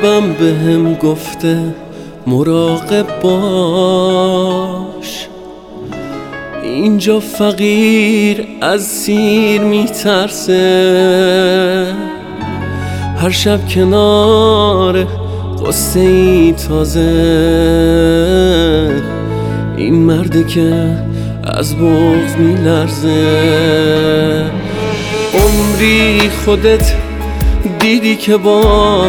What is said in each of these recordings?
قلبم بهم گفته مراقب باش، اینجا فقیر از سیر میترسه، هر شب کنار قصه ای تازه، این مرده که از بغض میلرزه. عمری خودت دیدی که با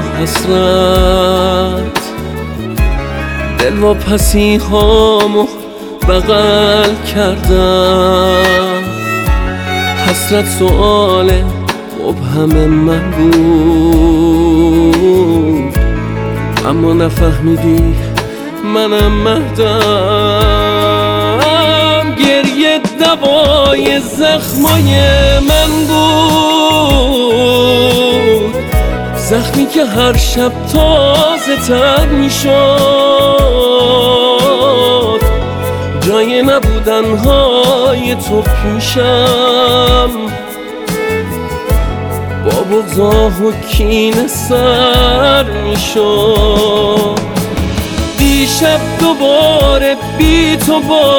حسرت دل و پسی هامو بغل کردم، حسرت سؤال مبهم من بود، اما نفهمیدی منم مردم. گریه دوای زخمای من بود، زخمی که هر شب تازه تر میشد، جای نبودنهای تو پیشم با بغضاه و کینه سر میشد. دیشب دوباره بی تو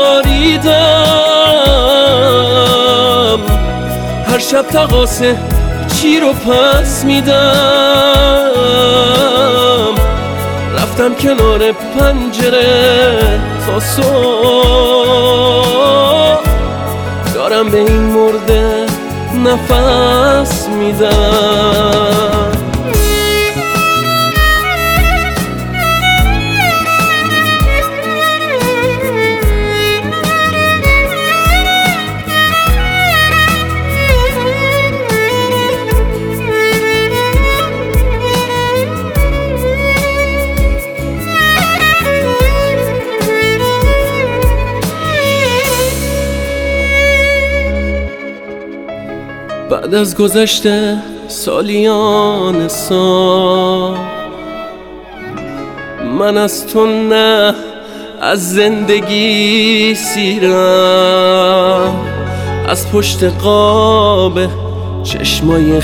باریدم، هر شب تقاسه چی رو پس میدم، رفتم کنار پنجره تا صبح، دارم به این مرده نفس میدم. بعد از گذشته سالیان سال، من از تو نه از زندگی سیرم، از پشت قاب چشمای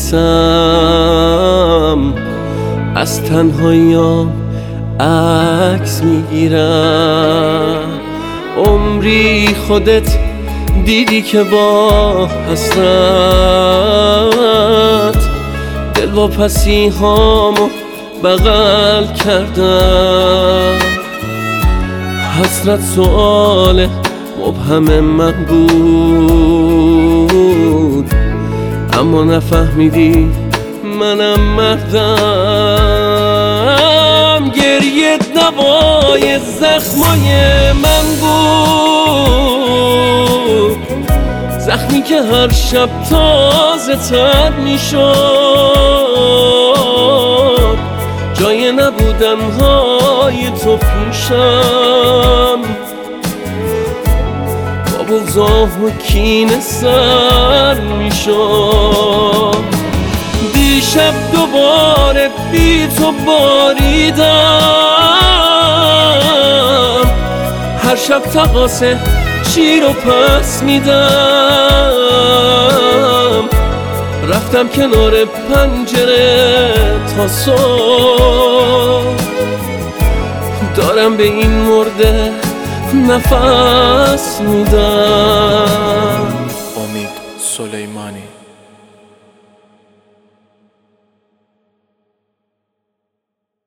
خیسم از تنهاییام عکس میگیرم. عمری خودت دیدی که با حسرت دل و پسی هامو بغل کردم، حسرت سؤال مبهم من بود، اما نفهمیدی منم مردم. گریه دوای زخمای من بود، زخمی که هر شب تازه تر میشد، جای نبودنهای تو پیشم با بغضاه و کینه سر میشد. دیشب دوباره بی تو باریدم، هر شب تقاسه چی رو پس میدم، رفتم کنار پنجره تا صبح، دارم به این مرده نفس میدم. امید سلیمانی.